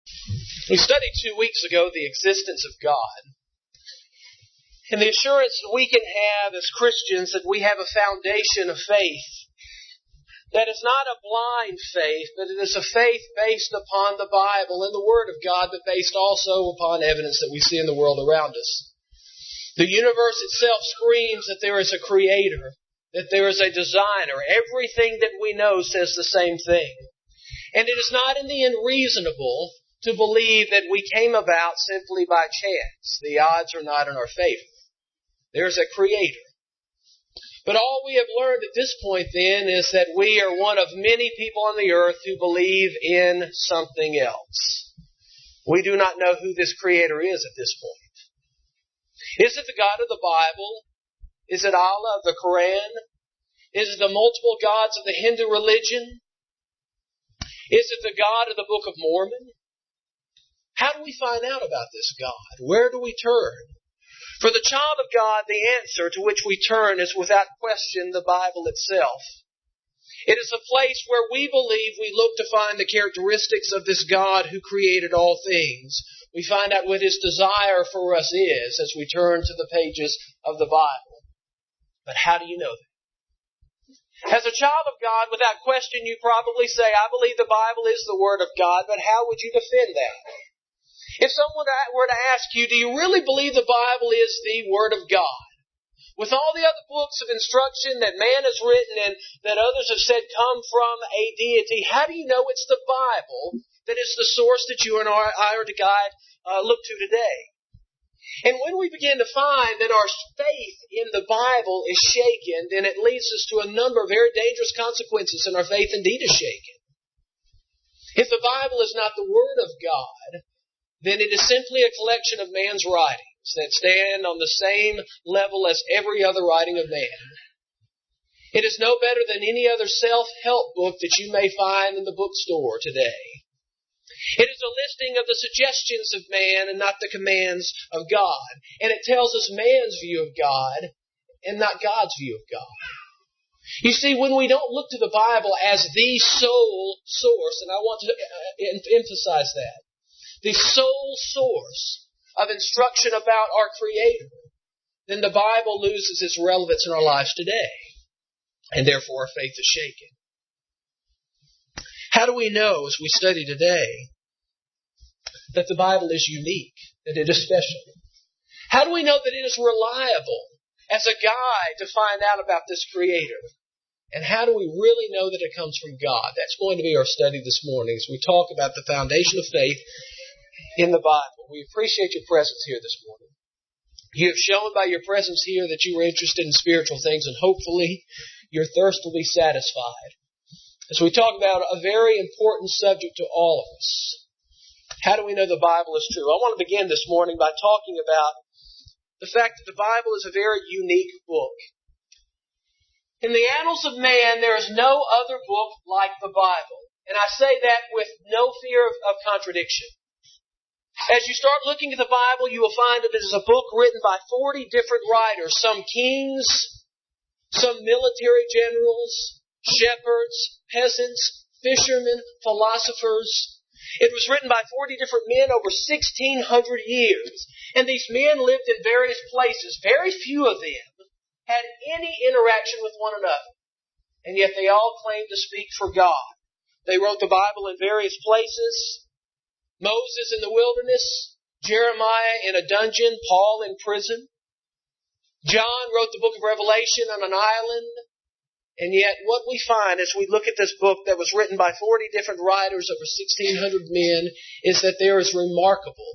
We studied 2 weeks ago the existence of God and the assurance that we can have as Christians that we have a foundation of faith that is not a blind faith, but it is a faith based upon the Bible and the Word of God, but based also upon evidence that we see in the world around us. The universe itself screams that there is a Creator, that there is a designer. Everything that we know says the same thing. And it is not in the unreasonable to believe that we came about simply by chance. The odds are not in our favor. There's a Creator. But all we have learned at this point then is that we are one of many people on the earth who believe in something else. We do not know who this Creator is at this point. Is it the God of the Bible? Is it Allah of the Quran? Is it the multiple gods of the Hindu religion? Is it the God of the Book of Mormon? How do we find out about this God? Where do we turn? For the child of God, the answer to which we turn is without question the Bible itself. It is a place where we believe we look to find the characteristics of this God who created all things. We find out what His desire for us is as we turn to the pages of the Bible. But how do you know that? As a child of God, without question, you probably say, I believe the Bible is the Word of God, but how would you defend that? If someone were to ask you, do you really believe the Bible is the Word of God? With all the other books of instruction that man has written and that others have said come from a deity, how do you know it's the Bible that is the source that you and I are to look to today? And when we begin to find that our faith in the Bible is shaken, then it leads us to a number of very dangerous consequences, and our faith indeed is shaken. If the Bible is not the Word of God, then it is simply a collection of man's writings that stand on the same level as every other writing of man. It is no better than any other self-help book that you may find in the bookstore today. It is a listing of the suggestions of man and not the commands of God. And it tells us man's view of God and not God's view of God. You see, when we don't look to the Bible as the sole source, and I want to emphasize that, the sole source of instruction about our Creator, then the Bible loses its relevance in our lives today. And therefore our faith is shaken. How do we know, as we study today, that the Bible is unique, that it is special? How do we know that it is reliable as a guide to find out about this Creator? And how do we really know that it comes from God? That's going to be our study this morning as we talk about the foundation of faith in the Bible. We appreciate your presence here this morning. You have shown by your presence here that you are interested in spiritual things, and hopefully your thirst will be satisfied. As we talk about a very important subject to all of us, how do we know the Bible is true? I want to begin this morning by talking about the fact that the Bible is a very unique book. In the annals of man, there is no other book like the Bible. And I say that with no fear of contradiction. As you start looking at the Bible, you will find that it is a book written by 40 different writers, some kings, some military generals, shepherds, peasants, fishermen, philosophers. It was written by 40 different men over 1,600 years. And these men lived in various places. Very few of them had any interaction with one another. And yet they all claimed to speak for God. They wrote the Bible in various places. Moses in the wilderness, Jeremiah in a dungeon, Paul in prison. John wrote the book of Revelation on an island. And yet what we find as we look at this book that was written by 40 different writers over 1,600 men is that there is remarkable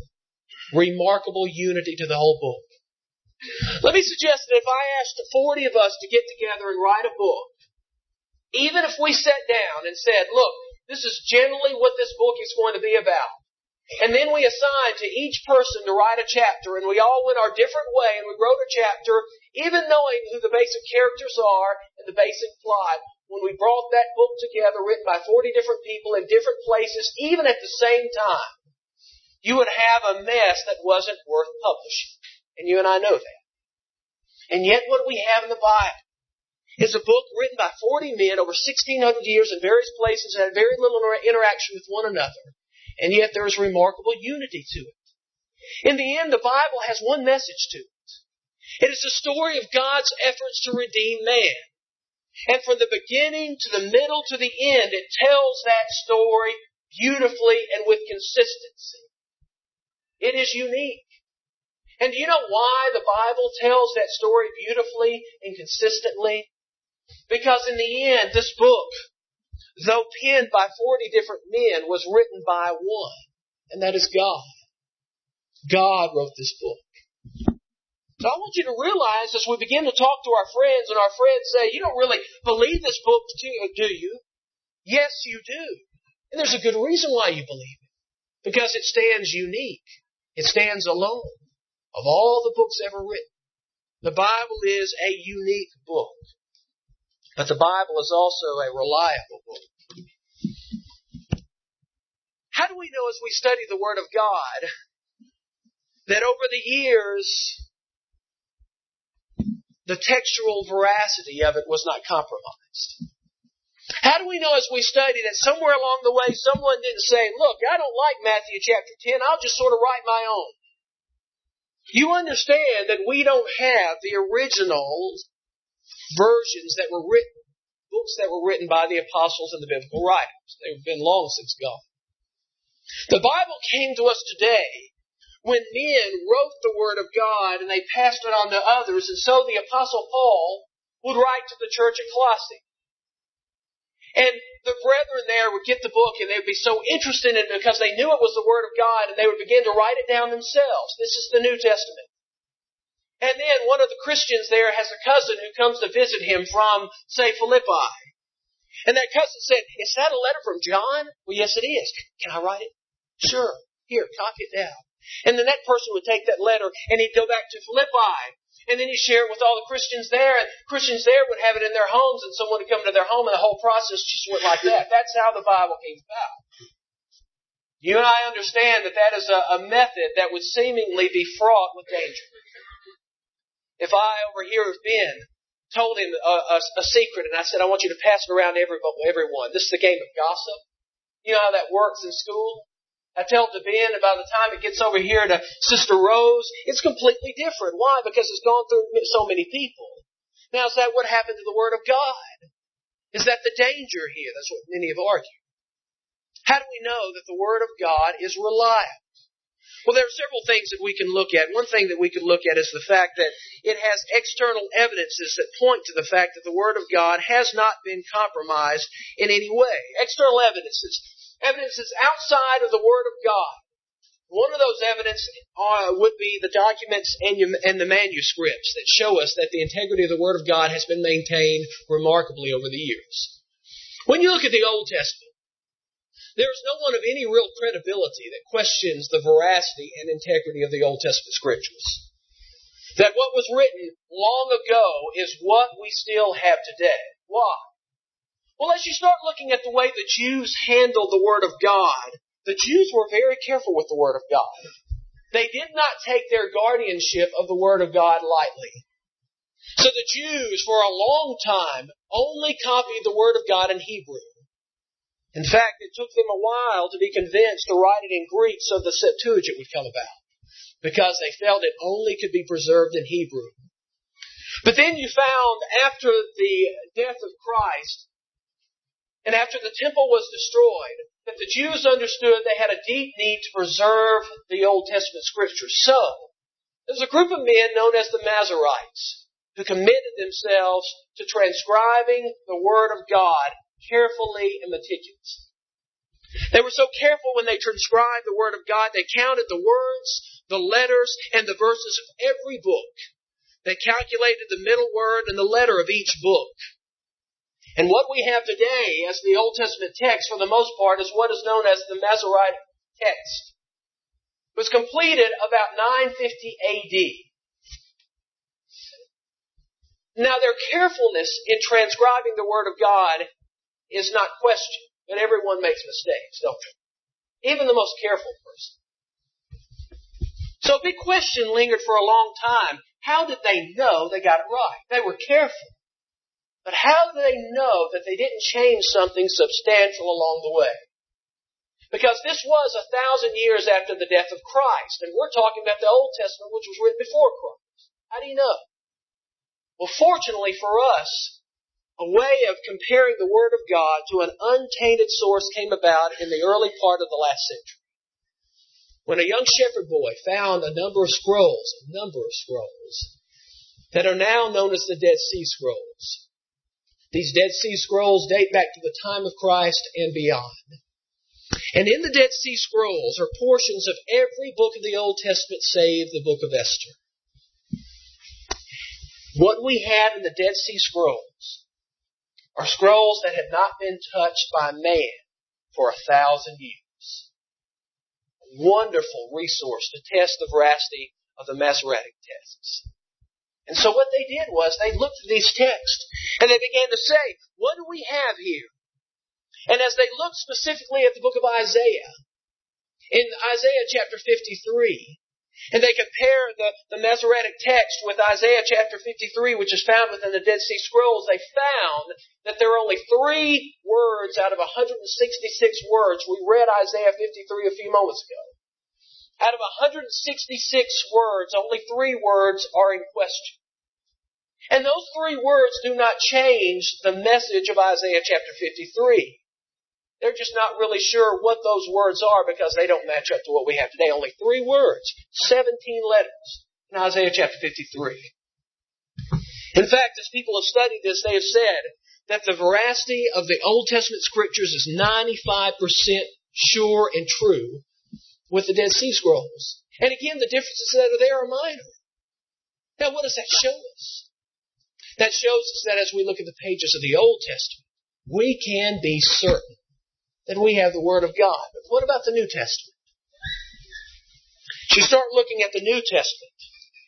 unity to the whole book. Let me suggest that if I asked 40 of us to get together and write a book, even if we sat down and said, look, this is generally what this book is going to be about, and then we assigned to each person to write a chapter, and we all went our different way, and we wrote a chapter, even knowing who the basic characters are and the basic plot. When we brought that book together, written by 40 different people in different places, even at the same time, you would have a mess that wasn't worth publishing. And you and I know that. And yet what we have in the Bible is a book written by 40 men over 1,600 years in various places that had very little interaction with one another. And yet there is remarkable unity to it. In the end, the Bible has one message to it. It is the story of God's efforts to redeem man. And from the beginning to the middle to the end, it tells that story beautifully and with consistency. It is unique. And do you know why the Bible tells that story beautifully and consistently? Because in the end, this book, though penned by 40 different men, was written by one, and that is God. God wrote this book. So I want you to realize as we begin to talk to our friends, and our friends say, you don't really believe this book, do you? Yes, you do. And there's a good reason why you believe it. Because it stands unique. It stands alone. Of all the books ever written, the Bible is a unique book. But the Bible is also a reliable book. How do we know as we study the Word of God that over the years the textual veracity of it was not compromised? How do we know as we study that somewhere along the way someone didn't say, look, I don't like Matthew chapter 10, I'll just sort of write my own? You understand that we don't have the original versions that were written, books that were written by the apostles and the biblical writers. They've been long since gone. The Bible came to us today when men wrote the Word of God and they passed it on to others, and so the Apostle Paul would write to the church at Colossae. And the brethren there would get the book and they would be so interested in it because they knew it was the Word of God, and they would begin to write it down themselves. This is the New Testament. And then one of the Christians there has a cousin who comes to visit him from, say, Philippi. And that cousin said, is that a letter from John? Well, yes, it is. Can I write it? Sure. Here, copy it down. And then that person would take that letter and he'd go back to Philippi. And then he'd share it with all the Christians there. And Christians there would have it in their homes, and someone would come to their home, and the whole process just went like that. That's how the Bible came about. You and I understand that that is a method that would seemingly be fraught with danger. If I over here have been told him a secret, and I said, I want you to pass it around to everyone. This is the game of gossip. You know how that works in school? I tell it to Ben, and by the time it gets over here to Sister Rose, it's completely different. Why? Because it's gone through so many people. Now, is that what happened to the Word of God? Is that the danger here? That's what many have argued. How do we know that the Word of God is reliable? Well, there are several things that we can look at. One thing that we could look at is the fact that it has external evidences that point to the fact that the Word of God has not been compromised in any way. External evidences. Evidences outside of the Word of God. One of those evidences would be the documents and the manuscripts that show us that the integrity of the Word of God has been maintained remarkably over the years. When you look at the Old Testament, there is no one of any real credibility that questions the veracity and integrity of the Old Testament Scriptures. That what was written long ago is what we still have today. Why? Well, as you start looking at the way the Jews handled the Word of God, the Jews were very careful with the Word of God. They did not take their guardianship of the Word of God lightly. So the Jews, for a long time, only copied the Word of God in Hebrew. In fact, it took them a while to be convinced to write it in Greek so the Septuagint would come about, because they felt it only could be preserved in Hebrew. But then you found, after the death of Christ, and after the temple was destroyed, that the Jews understood they had a deep need to preserve the Old Testament Scriptures. So, there's a group of men known as the Masoretes who committed themselves to transcribing the Word of God carefully and meticulously. They were so careful when they transcribed the Word of God, they counted the words, the letters, and the verses of every book. They calculated the middle word and the letter of each book. And what we have today as the Old Testament text, for the most part, is what is known as the Masoretic text. It was completed about 950 AD. Now, their carefulness in transcribing the Word of God is not questioned, but everyone makes mistakes, don't they? Even the most careful person. So a big question lingered for a long time. How did they know they got it right? They were careful. But how do they know that they didn't change something substantial along the way? Because this was 1,000 years after the death of Christ. And we're talking about the Old Testament, which was written before Christ. How do you know? Well, fortunately for us, a way of comparing the Word of God to an untainted source came about in the early part of the last century. When a young shepherd boy found a number of scrolls that are now known as the Dead Sea Scrolls. These Dead Sea Scrolls date back to the time of Christ and beyond. And in the Dead Sea Scrolls are portions of every book of the Old Testament save the book of Esther. What we have in the Dead Sea Scrolls are scrolls that had not been touched by man for 1,000 years. A wonderful resource to test the veracity of the Masoretic texts. And so what they did was they looked at these texts and they began to say, what do we have here? And as they looked specifically at the book of Isaiah, in Isaiah chapter 53, and they compare the Masoretic text with Isaiah chapter 53, which is found within the Dead Sea Scrolls, they found that there are only 3 words out of 166 words. We read Isaiah 53 a few moments ago. Out of 166 words, only 3 words are in question. And those 3 words do not change the message of Isaiah chapter 53. They're just not really sure what those words are because they don't match up to what we have today. Only 3 words, 17 letters in Isaiah chapter 53. In fact, as people have studied this, they have said that the veracity of the Old Testament Scriptures is 95% sure and true with the Dead Sea Scrolls. And again, the differences that are there are minor. Now, what does that show us? That shows us that as we look at the pages of the Old Testament, we can be certain that we have the Word of God. But what about the New Testament? As you start looking at the New Testament,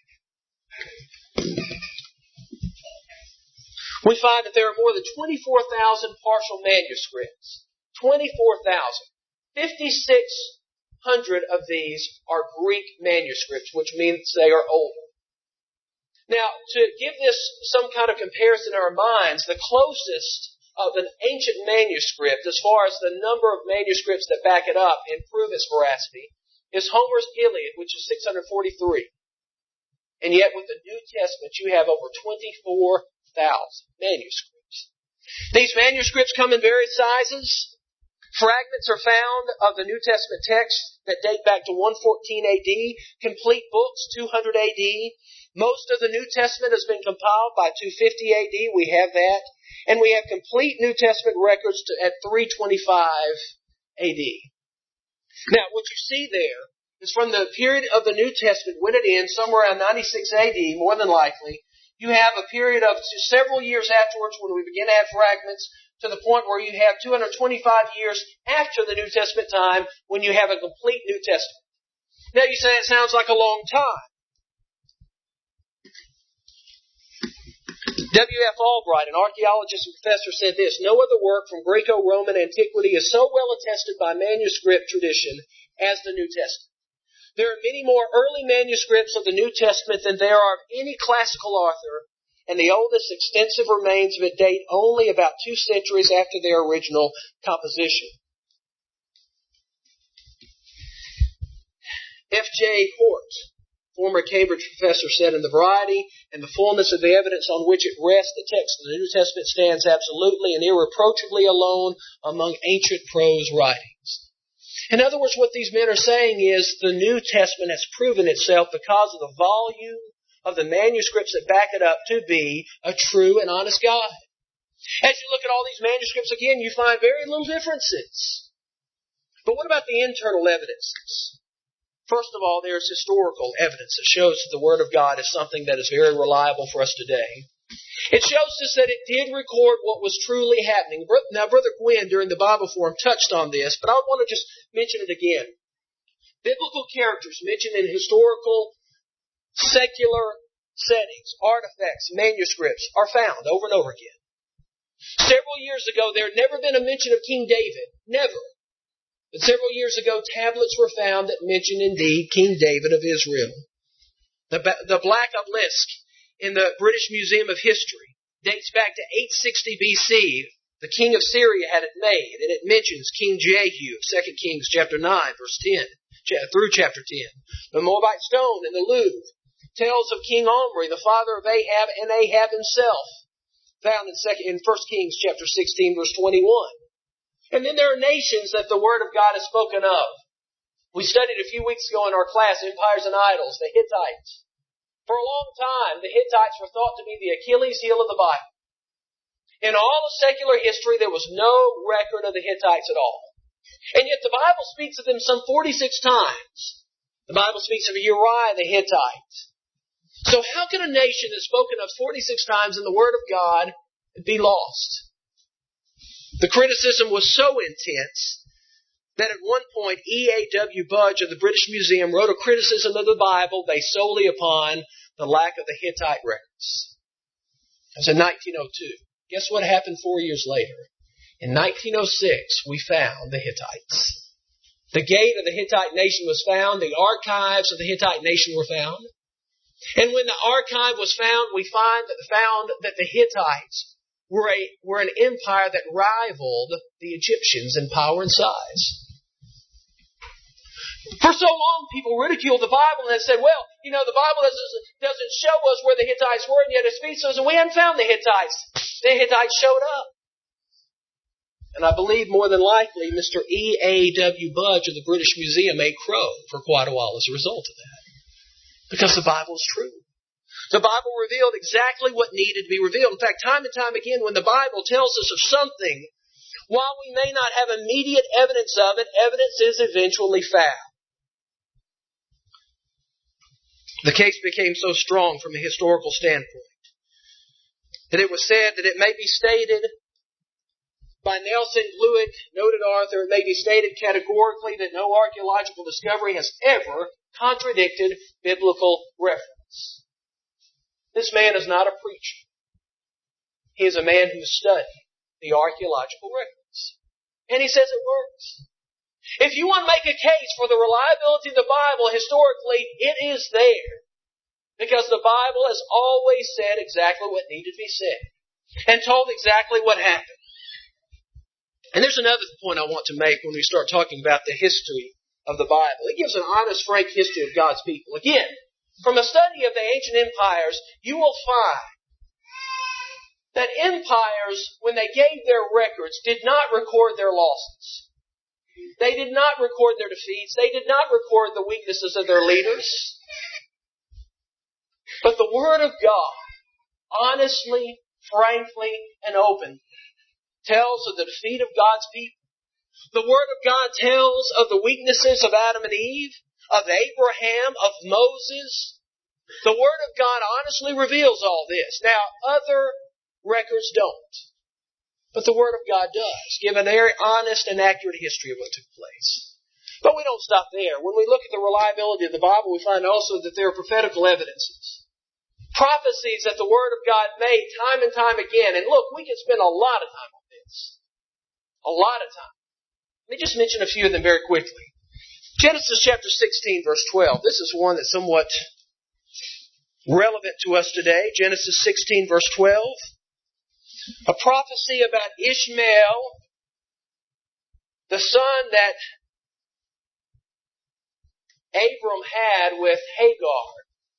we find that there are more than 24,000 partial manuscripts. 24,000. 5,600 of these are Greek manuscripts, which means they are older. Now, to give this some kind of comparison in our minds, the closest of an ancient manuscript, as far as the number of manuscripts that back it up and prove its veracity, is Homer's Iliad, which is 643. And yet with the New Testament, you have over 24,000 manuscripts. These manuscripts come in various sizes. Fragments are found of the New Testament text that date back to 114 AD, complete books 200 AD. Most of the New Testament has been compiled by 250 AD. We have that. And we have complete New Testament records at 325 AD. Now, what you see there is from the period of the New Testament when it ends, somewhere around 96 AD, more than likely, you have a period of several years afterwards when we begin to have fragments to the point where you have 225 years after the New Testament time when you have a complete New Testament. Now, you say it sounds like a long time. W.F. Albright, an archaeologist and professor, said this: no other work from Greco-Roman antiquity is so well attested by manuscript tradition as the New Testament. There are many more early manuscripts of the New Testament than there are of any classical author, and the oldest extensive remains of it date only about 2 centuries after their original composition. F.J. Hort, former Cambridge professor, said, in the variety and the fullness of the evidence on which it rests, the text of the New Testament stands absolutely and irreproachably alone among ancient prose writings. In other words, what these men are saying is the New Testament has proven itself because of the volume of the manuscripts that back it up to be a true and honest God. As you look at all these manuscripts again, you find very little differences. But what about the internal evidences? First of all, there is historical evidence that shows that the Word of God is something that is very reliable for us today. It shows us that it did record what was truly happening. Now, Brother Gwynn, during the Bible Forum, touched on this, but I want to just mention it again. Biblical characters mentioned in historical, secular settings, artifacts, manuscripts are found over and over again. Several years ago, there had never been a mention of King David. Never. But several years ago, tablets were found that mention indeed King David of Israel. The Black Obelisk in the British Museum of History dates back to 860 BC, the king of Syria had it made, and it mentions King Jehu of 2 Kings chapter 9, verse 10, through chapter 10. The Moabite stone in the Louvre tells of King Omri, the father of Ahab, and Ahab himself, found in 1 Kings chapter 16, verse 21. And then there are nations that the Word of God has spoken of. We studied a few weeks ago in our class, Empires and Idols, the Hittites. For a long time, the Hittites were thought to be the Achilles heel of the Bible. In all of secular history, there was no record of the Hittites at all. And yet the Bible speaks of them some 46 times. The Bible speaks of Uriah the Hittite. So how can a nation that's spoken of 46 times in the Word of God be lost? The criticism was so intense that at one point E.A.W. Budge of the British Museum wrote a criticism of the Bible based solely upon the lack of the Hittite records. It was in 1902. Guess what happened 4 years later? In 1906, we found the Hittites. The gate of the Hittite nation was found. The archives of the Hittite nation were found. And when the archive was found, we found that the Hittites were an empire that rivaled the Egyptians in power and size. For so long, people ridiculed the Bible and said, well, the Bible doesn't show us where the Hittites were, and yet it speaks to us, and we haven't found the Hittites. The Hittites showed up. And I believe more than likely Mr. E.A.W. Budge of the British Museum ate crow for quite a while as a result of that. Because the Bible is true. The Bible revealed exactly what needed to be revealed. In fact, time and time again, when the Bible tells us of something, while we may not have immediate evidence of it, evidence is eventually found. The case became so strong from a historical standpoint that it was said that it may be stated by Nelson Lewick, noted author, it may be stated categorically that no archaeological discovery has ever contradicted biblical reference. This man is not a preacher. He is a man who studied the archaeological records. And he says it works. If you want to make a case for the reliability of the Bible historically, it is there. Because the Bible has always said exactly what needed to be said. And told exactly what happened. And there's another point I want to make when we start talking about the history of the Bible. It gives an honest, frank history of God's people. Again, from a study of the ancient empires, you will find that empires, when they gave their records, did not record their losses. They did not record their defeats. They did not record the weaknesses of their leaders. But the Word of God, honestly, frankly, and openly, tells of the defeat of God's people. The Word of God tells of the weaknesses of Adam and Eve, of Abraham, of Moses. The Word of God honestly reveals all this. Now, other records don't. But the Word of God does give a very honest and accurate history of what took place. But we don't stop there. When we look at the reliability of the Bible, we find also that there are prophetical evidences. Prophecies that the Word of God made time and time again. And look, we can spend a lot of time on this. A lot of time. Let me just mention a few of them very quickly. Genesis chapter 16, verse 12. This is one that's somewhat relevant to us today. Genesis 16, verse 12. A prophecy about Ishmael, the son that Abram had with Hagar,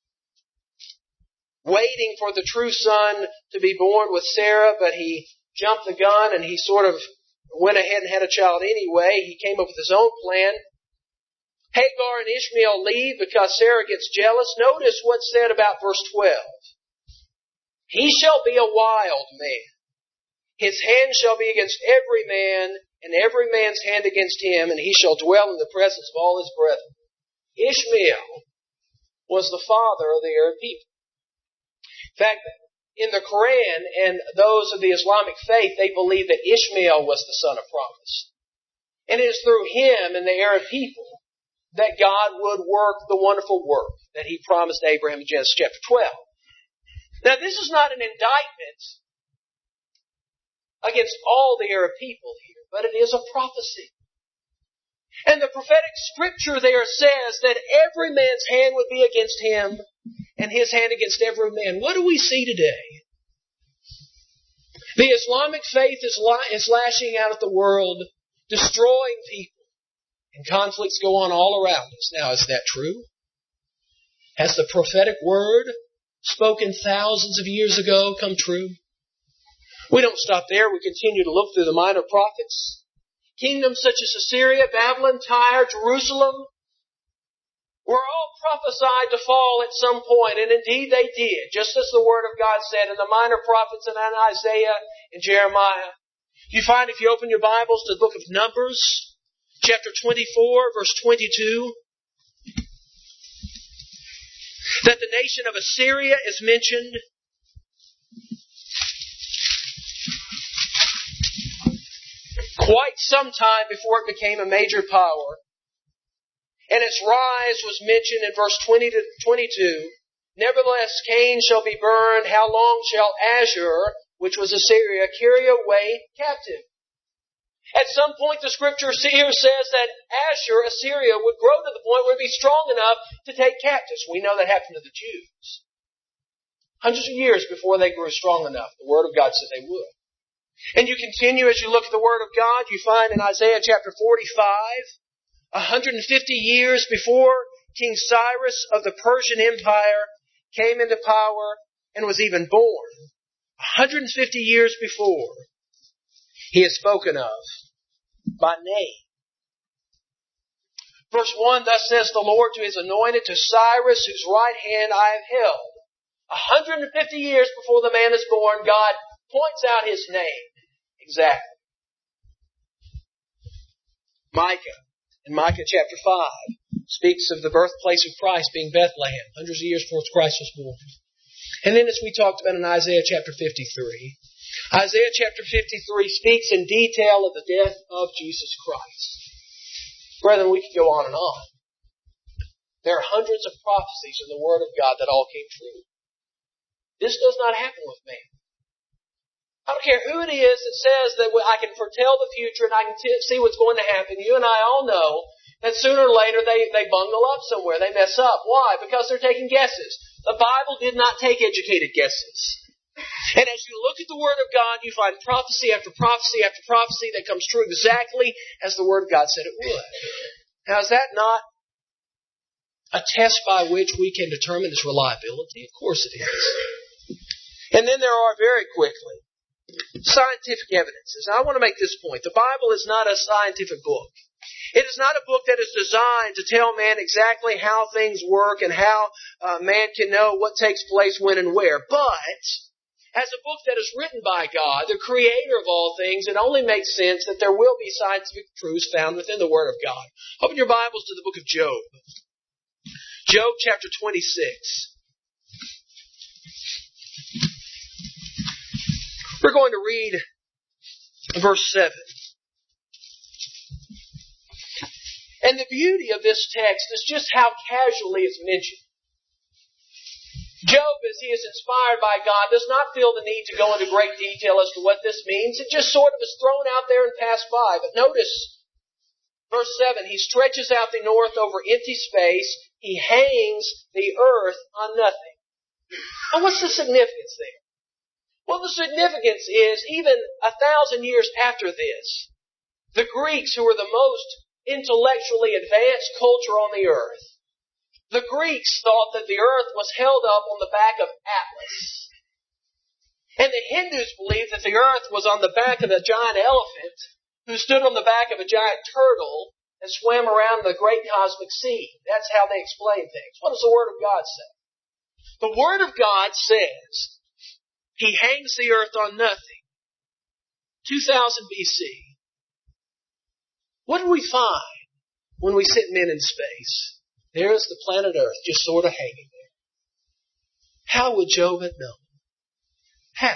waiting for the true son to be born with Sarah, but he jumped the gun and he sort of went ahead and had a child anyway. He came up with his own plan. Hagar and Ishmael leave because Sarah gets jealous. Notice what's said about verse 12. He shall be a wild man. His hand shall be against every man, and every man's hand against him, and he shall dwell in the presence of all his brethren. Ishmael was the father of the Arab people. In fact, in the Quran and those of the Islamic faith, they believe that Ishmael was the son of promise. And it is through him and the Arab people that God would work the wonderful work that He promised Abraham in Genesis chapter 12. Now, this is not an indictment against all the Arab people here, but it is a prophecy. And the prophetic scripture there says that every man's hand would be against him, and his hand against every man. What do we see today? The Islamic faith is lashing out at the world, destroying people, and conflicts go on all around us. Now, is that true? Has the prophetic word spoken thousands of years ago come true? We don't stop there. We continue to look through the minor prophets. Kingdoms such as Assyria, Babylon, Tyre, Jerusalem were all prophesied to fall at some point, and indeed they did, just as the Word of God said in the minor prophets and in Isaiah and Jeremiah. You find, if you open your Bibles to the book of Numbers, chapter 24, verse 22, that the nation of Assyria is mentioned. Quite some time before it became a major power. And its rise was mentioned in verse 20 to 22. Nevertheless, Cain shall be burned. How long shall Ashur, which was Assyria, carry away captive? At some point, the scripture here says that Ashur, Assyria, would grow to the point where it would be strong enough to take captives. We know that happened to the Jews. Hundreds of years before they grew strong enough, the Word of God said they would. And you continue as you look at the Word of God, you find in Isaiah chapter 45, 150 years before King Cyrus of the Persian Empire came into power and was even born, 150 years before, he is spoken of by name. Verse 1, thus says the Lord to His anointed, to Cyrus, whose right hand I have held. 150 years before the man is born, God points out His name. Exactly. Micah, in Micah chapter 5, speaks of the birthplace of Christ being Bethlehem, hundreds of years before Christ was born. And then as we talked about in Isaiah chapter 53, Isaiah chapter 53 speaks in detail of the death of Jesus Christ. Brethren, we could go on and on. There are hundreds of prophecies in the Word of God that all came true. This does not happen with man. I don't care who it is that says that I can foretell the future and I can see what's going to happen. You and I all know that sooner or later they bungle up somewhere. They mess up. Why? Because they're taking guesses. The Bible did not take educated guesses. And as you look at the Word of God, you find prophecy after prophecy after prophecy that comes true exactly as the Word of God said it would. Now, is that not a test by which we can determine its reliability? Of course it is. And then there are, very quickly, scientific evidences. Now, I want to make this point. The Bible is not a scientific book. It is not a book that is designed to tell man exactly how things work and how man can know what takes place when and where. But as a book that is written by God, the Creator of all things, it only makes sense that there will be scientific truths found within the Word of God. Open your Bibles to the book of Job. Job chapter 26. We're going to read verse 7. And the beauty of this text is just how casually it's mentioned. Job, as he is inspired by God, does not feel the need to go into great detail as to what this means. It just sort of is thrown out there and passed by. But notice, verse 7, he stretches out the north over empty space. He hangs the earth on nothing. Now, what's the significance there? Well, the significance is, even 1,000 years after this, the Greeks, who were the most intellectually advanced culture on the earth, the Greeks thought that the earth was held up on the back of Atlas. And the Hindus believed that the earth was on the back of a giant elephant who stood on the back of a giant turtle and swam around the great cosmic sea. That's how they explain things. What does the Word of God say? The Word of God says He hangs the earth on nothing. 2000 BC. What do we find when we send men in space? There's the planet Earth just sort of hanging there. How would Job have known? How?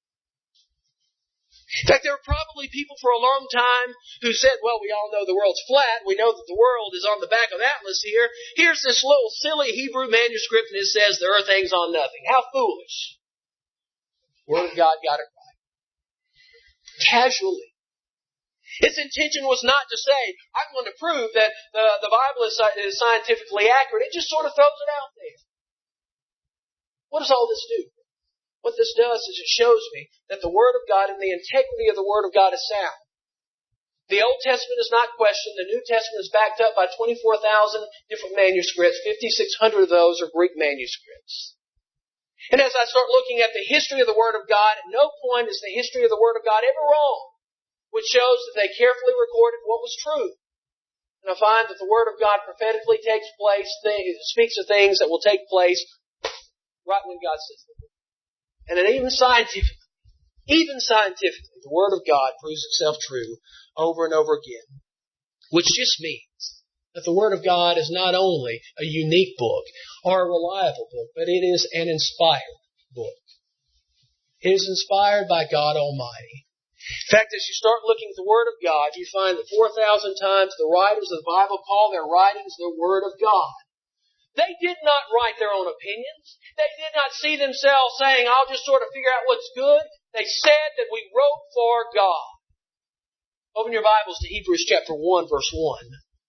In fact, there were probably people for a long time who said, well, we all know the world's flat. We know that the world is on the back of Atlas here. Here's this little silly Hebrew manuscript and it says the earth hangs on nothing. How foolish. Word of God got it right. Casually. Its intention was not to say, I'm going to prove that the Bible is scientifically accurate. It just sort of throws it out there. What does all this do? What this does is it shows me that the Word of God and the integrity of the Word of God is sound. The Old Testament is not questioned. The New Testament is backed up by 24,000 different manuscripts. 5,600 of those are Greek manuscripts. And as I start looking at the history of the Word of God, at no point is the history of the Word of God ever wrong, which shows that they carefully recorded what was true. And I find that the Word of God prophetically speaks of things that will take place right when God says them. And then even scientifically, the Word of God proves itself true over and over again. Which just means that the Word of God is not only a unique book or a reliable book, but it is an inspired book. It is inspired by God Almighty. In fact, as you start looking at the Word of God, you find that 4,000 times the writers of the Bible call their writings the Word of God. They did not write their own opinions. They did not see themselves saying, I'll just sort of figure out what's good. They said that we wrote for God. Open your Bibles to Hebrews chapter 1, verse 1.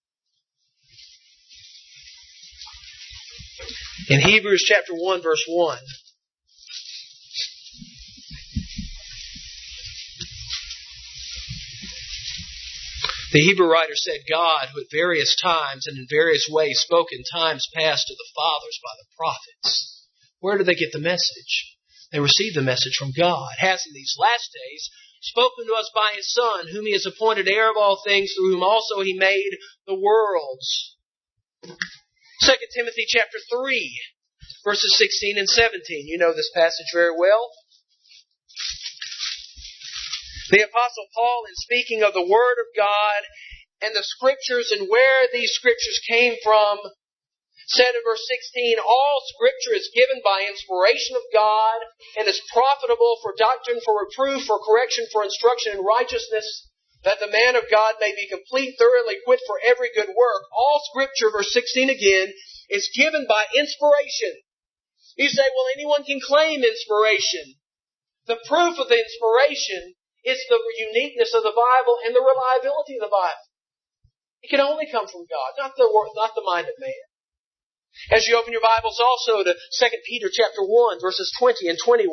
In Hebrews chapter 1, verse 1. The Hebrew writer said, God, who at various times and in various ways spoke in times past to the fathers by the prophets. Where do they get the message? They received the message from God, has in these last days spoken to us by His Son, whom He has appointed heir of all things, through whom also He made the worlds. 2 Timothy chapter 3, verses 16 and 17. You know this passage very well. The Apostle Paul, in speaking of the Word of God and the Scriptures and where these Scriptures came from, said in verse 16, all Scripture is given by inspiration of God and is profitable for doctrine, for reproof, for correction, for instruction in righteousness, that the man of God may be complete, thoroughly equipped for every good work. All Scripture, verse 16 again, is given by inspiration. You say, well, anyone can claim inspiration. The proof of the inspiration is the uniqueness of the Bible and the reliability of the Bible. It can only come from God, not the mind of man. As you open your Bibles also to 2 Peter chapter 1, verses 20 and 21.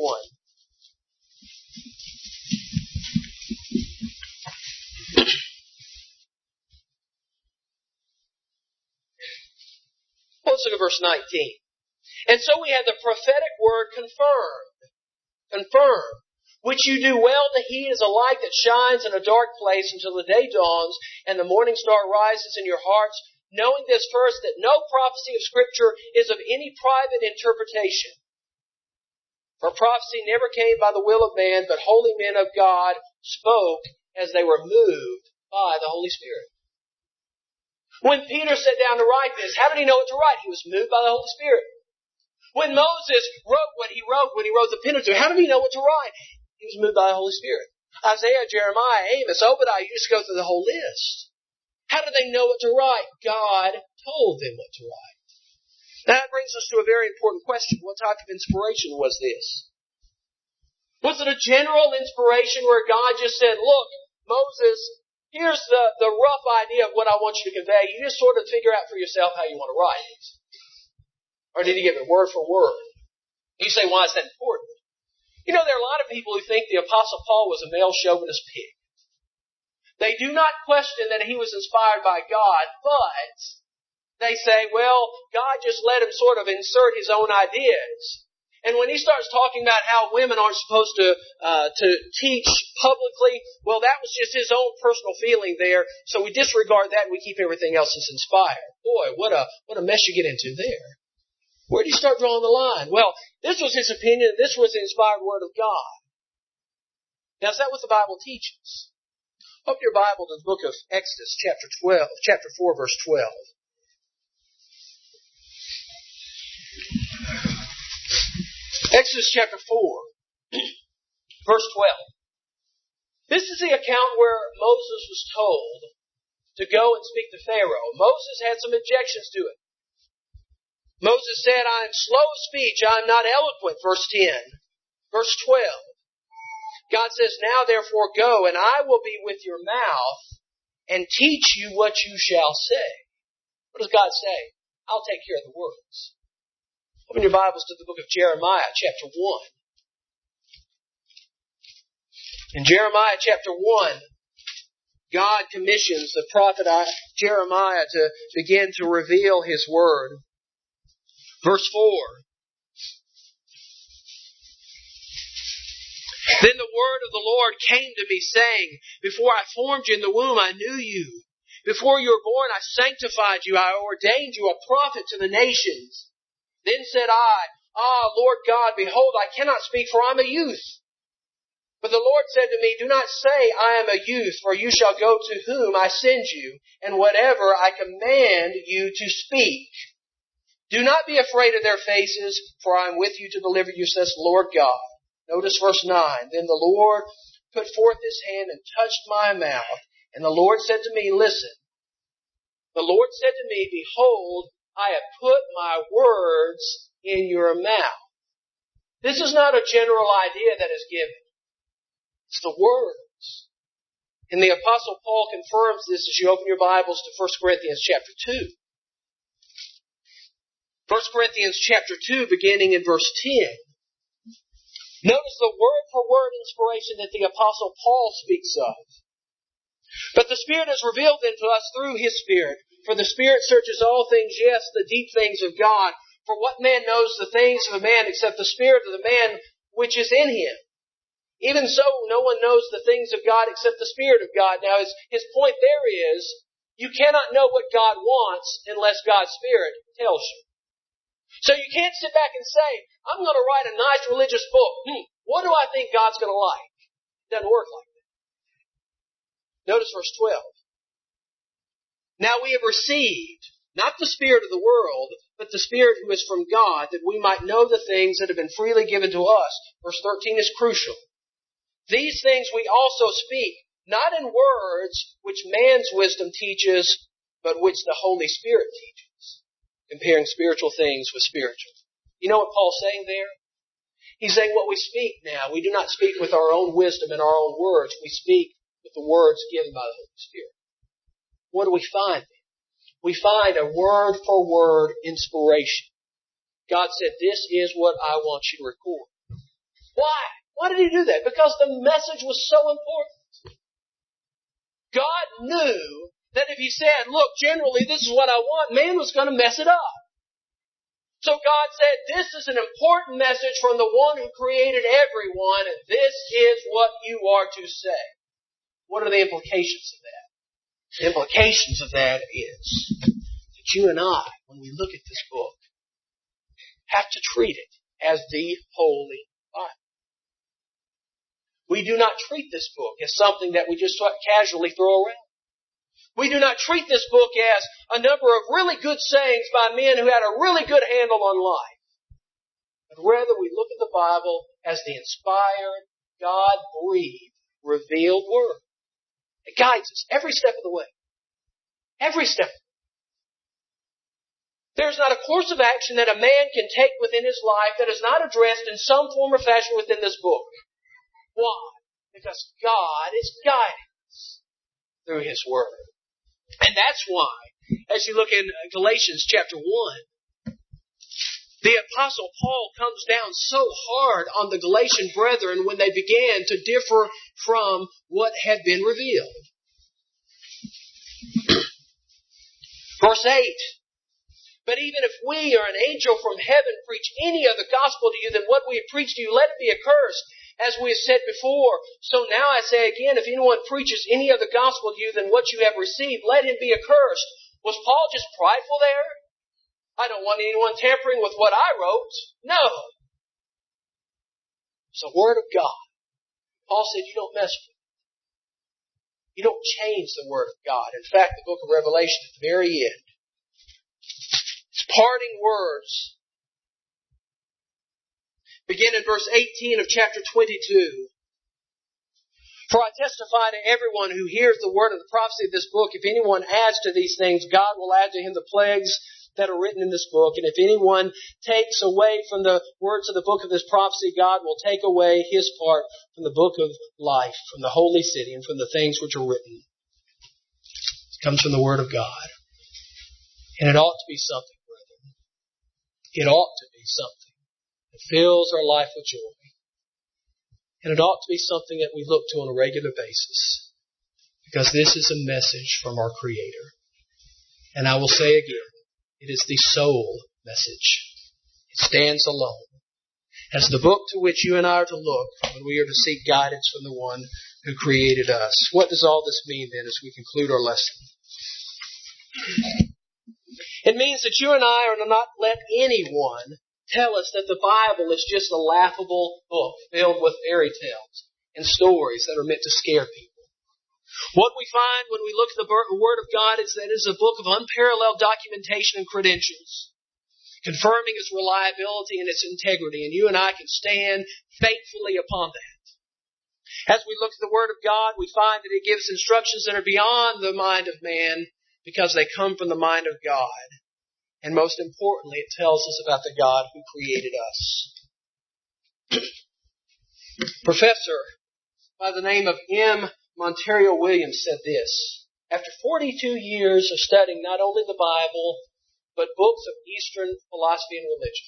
Let's look at verse 19. And so we have the prophetic word confirmed, which you do well to heed as a light that shines in a dark place until the day dawns and the morning star rises in your hearts, knowing this first, that no prophecy of Scripture is of any private interpretation. For prophecy never came by the will of man, but holy men of God spoke as they were moved by the Holy Spirit. When Peter sat down to write this, how did he know what to write? He was moved by the Holy Spirit. When Moses wrote what he wrote, when he wrote the Pentateuch, how did he know what to write? He was moved by the Holy Spirit. Isaiah, Jeremiah, Amos, Obadiah, you just go through the whole list. How did they know what to write? God told them what to write. Now that brings us to a very important question. What type of inspiration was this? Was it a general inspiration where God just said, look, Moses, here's the rough idea of what I want you to convey. You just sort of figure out for yourself how you want to write it. Or did he give it word for word? You say, why is that important? You know, there are a lot of people who think the Apostle Paul was a male chauvinist pig. They do not question that he was inspired by God, but they say, well, God just let him sort of insert his own ideas. And when he starts talking about how women aren't supposed to teach publicly, well, that was just his own personal feeling there, so we disregard that and we keep everything else as inspired. Boy, what a mess you get into there. Where do you start drawing the line? Well, this was his opinion, this was the inspired Word of God. Now, is that what the Bible teaches? Open your Bible to the book of Exodus, chapter 4, verse 12. Exodus chapter 4, verse 12. This is the account where Moses was told to go and speak to Pharaoh. Moses had some objections to it. Moses said, I am slow of speech, I am not eloquent, verse 10. Verse 12. God says, now therefore go, and I will be with your mouth and teach you what you shall say. What does God say? I'll take care of the words. Open your Bibles to the book of Jeremiah, chapter 1. In Jeremiah chapter 1, God commissions the prophet Jeremiah to begin to reveal His Word. Verse 4. Then the word of the Lord came to me, saying, Before I formed you in the womb, I knew you. Before you were born, I sanctified you. I ordained you a prophet to the nations. Then said I, Lord God, behold, I cannot speak, for I am a youth. But the Lord said to me, Do not say, I am a youth, for you shall go to whom I send you, and whatever I command you to speak. Do not be afraid of their faces, for I am with you to deliver you, says the Lord God. Notice verse 9. Then the Lord put forth His hand and touched my mouth. And the Lord said to me, Listen. The Lord said to me, Behold, I have put my words in your mouth. This is not a general idea that is given. It's the words. And the Apostle Paul confirms this as you open your Bibles to 1 Corinthians chapter 2. 1 Corinthians chapter 2, beginning in verse 10. Notice the word-for-word inspiration that the Apostle Paul speaks of. But the Spirit is revealed unto us through His Spirit. For the Spirit searches all things, yes, the deep things of God. For what man knows the things of a man except the Spirit of the man which is in him? Even so, no one knows the things of God except the Spirit of God. Now, his point there is, you cannot know what God wants unless God's Spirit tells you. So you can't sit back and say, I'm going to write a nice religious book. What do I think God's going to like? It doesn't work like that. Notice verse 12. Now we have received, not the spirit of the world, but the Spirit who is from God, that we might know the things that have been freely given to us. Verse 13 is crucial. These things we also speak, not in words which man's wisdom teaches, but which the Holy Spirit teaches, comparing spiritual things with spiritual. You know what Paul's saying there? He's saying what we speak now, we do not speak with our own wisdom and our own words. We speak with the words given by the Holy Spirit. What do we find then? We find a word-for-word inspiration. God said, this is what I want you to record. Why? Why did He do that? Because the message was so important. God knew that if He said, look, generally this is what I want, man was going to mess it up. So God said, this is an important message from the one who created everyone, and this is what you are to say. What are the implications of that? The implications of that is that you and I, when we look at this book, have to treat it as the Holy Bible. We do not treat this book as something that we just casually throw around. We do not treat this book as a number of really good sayings by men who had a really good handle on life. But rather we look at the Bible as the inspired, God-breathed, revealed Word. It guides us every step of the way. Every step. There's not a course of action that a man can take within his life that is not addressed in some form or fashion within this book. Why? Because God is guiding us through His Word. And that's why, as you look in Galatians chapter 1, the Apostle Paul comes down so hard on the Galatian brethren when they began to differ from what had been revealed. Verse 8. But even if we or an angel from heaven preach any other gospel to you than what we have preached to you, let it be accursed, as we have said before. So now I say again, if anyone preaches any other gospel to you than what you have received, let him be accursed. Was Paul just prideful there? I don't want anyone tampering with what I wrote. No. It's the Word of God. Paul said you don't mess with it. You don't change the Word of God. In fact, the book of Revelation at the very end, its parting words begin in verse 18 of chapter 22. For I testify to everyone who hears the word of the prophecy of this book, if anyone adds to these things, God will add to him the plagues that are written in this book. And if anyone takes away from the words of the book of this prophecy, God will take away his part from the book of life, from the holy city, and from the things which are written. It comes from the Word of God. And it ought to be something, brethren. It ought to be something that fills our life with joy. And it ought to be something that we look to on a regular basis, because this is a message from our Creator. And I will say again, it is the sole message. It stands alone as the book to which you and I are to look when we are to seek guidance from the one who created us. What does all this mean then as we conclude our lesson? It means that you and I are to not let anyone tell us that the Bible is just a laughable book filled with fairy tales and stories that are meant to scare people. What we find when we look at the Word of God is that it is a book of unparalleled documentation and credentials, confirming its reliability and its integrity, and you and I can stand faithfully upon that. As we look at the Word of God, we find that it gives instructions that are beyond the mind of man because they come from the mind of God. And most importantly, it tells us about the God who created us. Professor by the name of M. Montario Williams said this: after 42 years of studying not only the Bible, but books of Eastern philosophy and religion,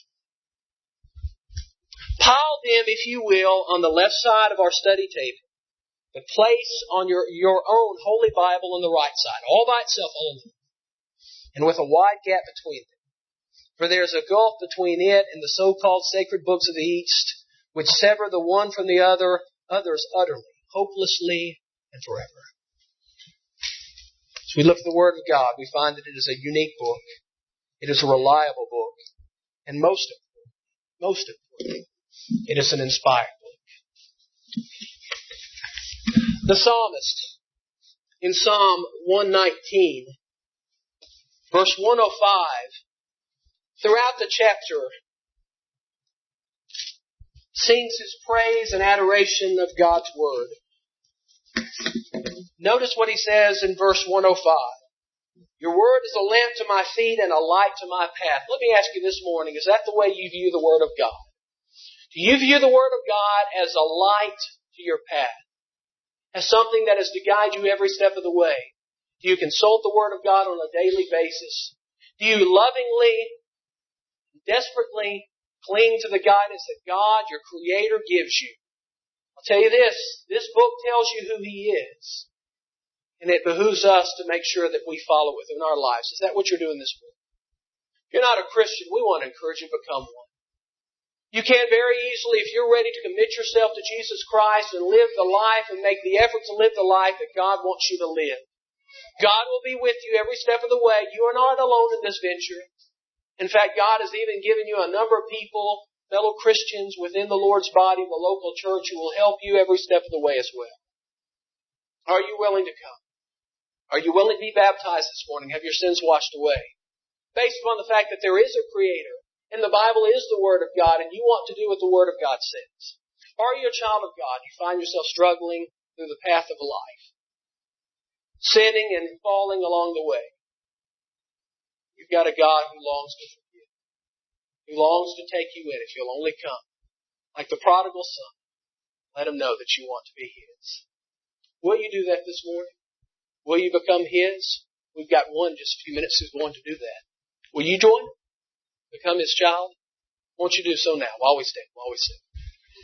pile them, if you will, on the left side of our study table, but place on your own Holy Bible on the right side, all by itself only, and with a wide gap between them. For there is a gulf between it and the so-called sacred books of the East, which sever the one from the others utterly, hopelessly, and forever. As we look at the Word of God, we find that it is a unique book. It is a reliable book. And most importantly, it is an inspired book. The psalmist, in Psalm 119, verse 105, throughout the chapter, sings his praise and adoration of God's Word. Notice what he says in verse 105. Your Word is a lamp to my feet and a light to my path. Let me ask you this morning, is that the way you view the Word of God? Do you view the Word of God as a light to your path? As something that is to guide you every step of the way? Do you consult the Word of God on a daily basis? Do you lovingly, desperately cling to the guidance that God, your Creator, gives you? I'll tell you this book tells you who He is. And it behooves us to make sure that we follow it in our lives. Is that what you're doing this book? If you're not a Christian, we want to encourage you to become one. You can very easily, if you're ready to commit yourself to Jesus Christ and live the life and make the effort to live the life that God wants you to live. God will be with you every step of the way. You are not alone in this venture. In fact, God has even given you a number of people, fellow Christians within the Lord's body, the local church, who will help you every step of the way as well. Are you willing to come? Are you willing to be baptized this morning? Have your sins washed away? Based upon the fact that there is a Creator, and the Bible is the Word of God, and you want to do what the Word of God says. Are you a child of God? You find yourself struggling through the path of life, sinning and falling along the way. You've got a God who longs to forgive, who longs to take you in if you'll only come. Like the prodigal son, let Him know that you want to be His. Will you do that this morning? Will you become His? We've got one just a few minutes who's going to do that. Will you join? Become His child? Won't you do so now while we stand, while we sing?